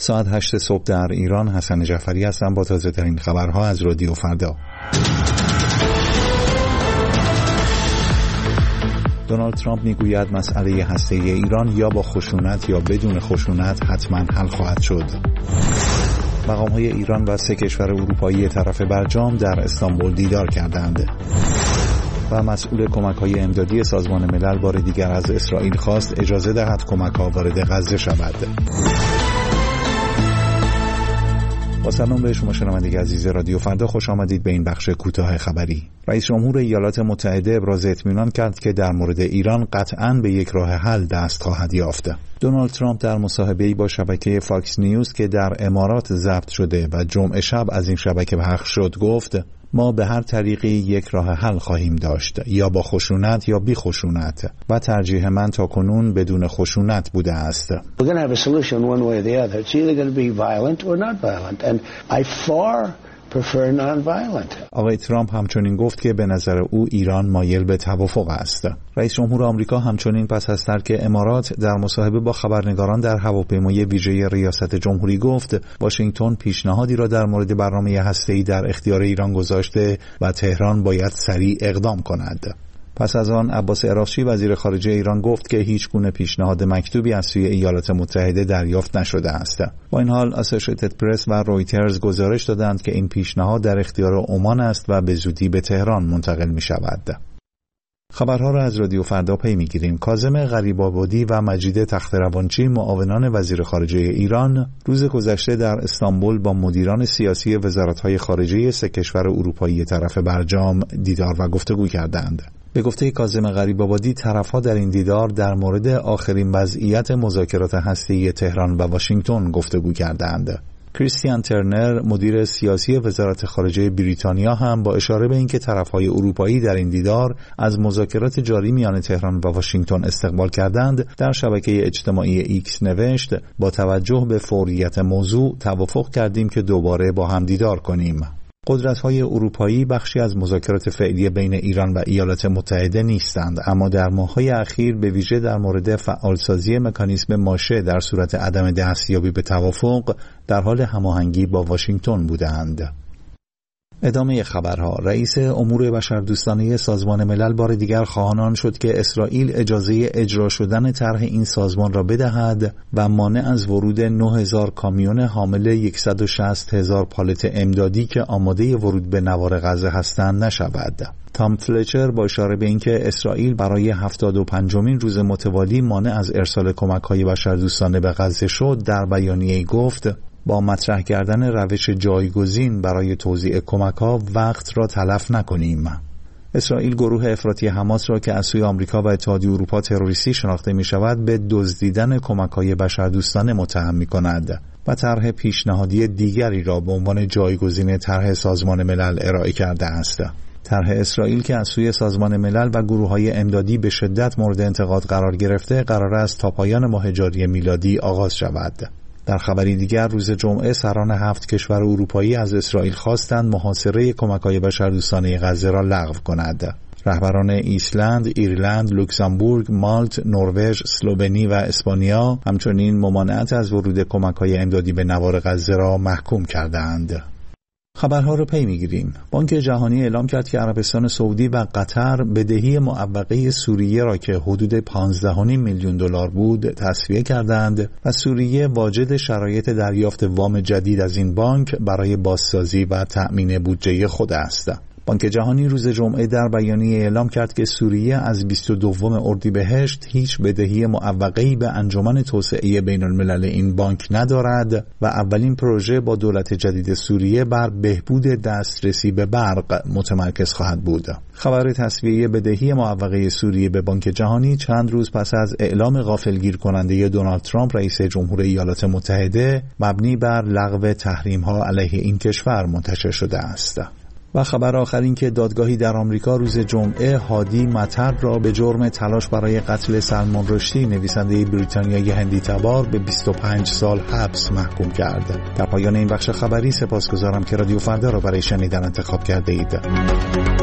ساعت 8 صبح در ایران. حسن جعفری هستم با تازه ترین خبرها از رادیو فردا. دونالد ترامپ میگوید مسئله هسته‌ای ایران یا با خشونت یا بدون خشونت حتما حل خواهد شد. مقام‌های ایران و 3 کشور اروپایی طرف برجام در استانبول دیدار کردند. و مسئول کمک‌های امدادی سازمان ملل بار دیگر از اسرائیل خواست اجازه دهد کمک‌ها وارد غزه شود. با سلام به شما شنوندگان عزیز رادیو فردا، خوش آمدید به این بخش کوتاه خبری. رئیس جمهور ایالات متحده ابراز اطمینان کرد که در مورد ایران قطعاً به یک راه حل دست خواهد یافت. دونالد ترامپ در مصاحبه‌ای با شبکه فاکس نیوز که در امارات ضبط شده و جمعه شب از این شبکه پخش شد گفت: ما به هر طریقی یک راه حل خواهیم داشت، یا با خشونت یا بی خشونت، و ترجیح من تا کنون بدون خشونت بوده است. We're going to have a solution one way or the other. It's either going to be violent or not violent, and I far prefer non-violent. آقای ترامپ همچنین گفت که به نظر او ایران مایل به توافق است. رئیس جمهور آمریکا همچنین پس از ترک امارات در مصاحبه با خبرنگاران در هواپیمای ویژه ریاست جمهوری گفت واشنگتن پیشنهادی را در مورد برنامه هسته‌ای در اختیار ایران گذاشته و تهران باید سریع اقدام کند. پس از آن عباس عراقچی وزیر خارجه ایران گفت که هیچ گونه پیشنهاد مکتوبی از سوی ایالات متحده دریافت نشده است. با این حال اسوسییتد پرس و رویترز گزارش دادند که این پیشنهاد در اختیار عمان است و به زودی به تهران منتقل می شود. خبرها را از رادیو فردا پی می‌گیریم. کاظم غریب‌آبادی و مجید تخت‌روانچی معاونان وزیر خارجه ایران روز گذشته در استانبول با مدیران سیاسی وزارت‌های خارجه 3 کشور اروپایی طرف برجام دیدار و گفتگو کردند. به گفته کاظم غریب‌آبادی طرف‌ها در این دیدار در مورد آخرین وضعیت مذاکرات هسته‌ای تهران و واشنگتن گفتگو کردند. کریستیان ترنر مدیر سیاسی وزارت خارجه بریتانیا هم با اشاره به اینکه طرف‌های اروپایی در این دیدار از مذاکرات جاری میان تهران و واشنگتن استقبال کردند، در شبکه اجتماعی ایکس نوشت: با توجه به فوریت موضوع توافق کردیم که دوباره با هم دیدار کنیم. قدرت‌های اروپایی بخشی از مذاکرات فعلی بین ایران و ایالات متحده نیستند، اما در ماه‌های اخیر به ویژه در مورد فعالسازی مکانیزم ماشه در صورت عدم دستیابی به توافق در حال هماهنگی با واشنگتن بودند. ادامه خبرها. رئیس امور بشردوستانه سازمان ملل بار دیگر خواهان شد که اسرائیل اجازه اجرا شدن طرح این سازمان را بدهد و مانع از ورود 9000 کامیون حامل 160,000 پالت امدادی که آماده ورود به نوار غزه هستند نشود. تام فلچر با اشاره به اینکه اسرائیل برای 75مین روز متوالی مانع از ارسال کمک‌های بشردوستانه به غزه شد، در بیانیه‌ای گفت: با مطرح کردن روش جایگزین برای توزیع کمک‌ها وقت را تلف نکنیم. اسرائیل گروه افراطی حماس را که از سوی آمریکا و اتحادیه اروپا تروریستی شناخته می‌شود به دزدیدن کمک‌های بشردوستانه متهم می‌کند و طرح پیشنهادی دیگری را به عنوان جایگزین طرح سازمان ملل ارائه کرده است. طرح اسرائیل که از سوی سازمان ملل و گروه‌های امدادی به شدت مورد انتقاد قرار گرفته، قرار است تا پایان ماه جاری میلادی آغاز شود. در خبری دیگر روز جمعه سران 7 کشور اروپایی از اسرائیل خواستند محاصره کمک‌های بشردوستانه غزه را لغو کند. رهبران ایسلند، ایرلند، لوکزامبورگ، مالت، نروژ، اسلوونی و اسپانیا همچنین ممانعت از ورود کمک‌های امدادی به نوار غزه را محکوم کردند. خبرها رو پی میگیریم. بانک جهانی اعلام کرد که عربستان سعودی و قطر بدهی معوقه سوریه را که حدود 15.5 میلیون دلار بود تسویه کردند و سوریه واجد شرایط دریافت وام جدید از این بانک برای بازسازی و تأمین بودجه خود است. بانک جهانی روز جمعه در بیانیه اعلام کرد که سوریه از 22 اردیبهشت هیچ بدهی معوقه‌ای به انجمن توسعه بین الملل این بانک ندارد و اولین پروژه با دولت جدید سوریه بر بهبود دسترسی به برق متمرکز خواهد بود. خبر تسویه بدهی معوقه سوریه به بانک جهانی چند روز پس از اعلام غافلگیر کننده دونالد ترامپ رئیس جمهور ایالات متحده مبنی بر لغو تحریم‌ها علیه این کشور منتشر شده است. و خبر آخر این که دادگاهی در آمریکا روز جمعه هادی مطر را به جرم تلاش برای قتل سلمان رشدی نویسنده بریتانیایی هندی تبار به 25 سال حبس محکوم کرد. در پایان این بخش خبری سپاسگزارم که رادیو فردا را برای شنیدن انتخاب کرده اید.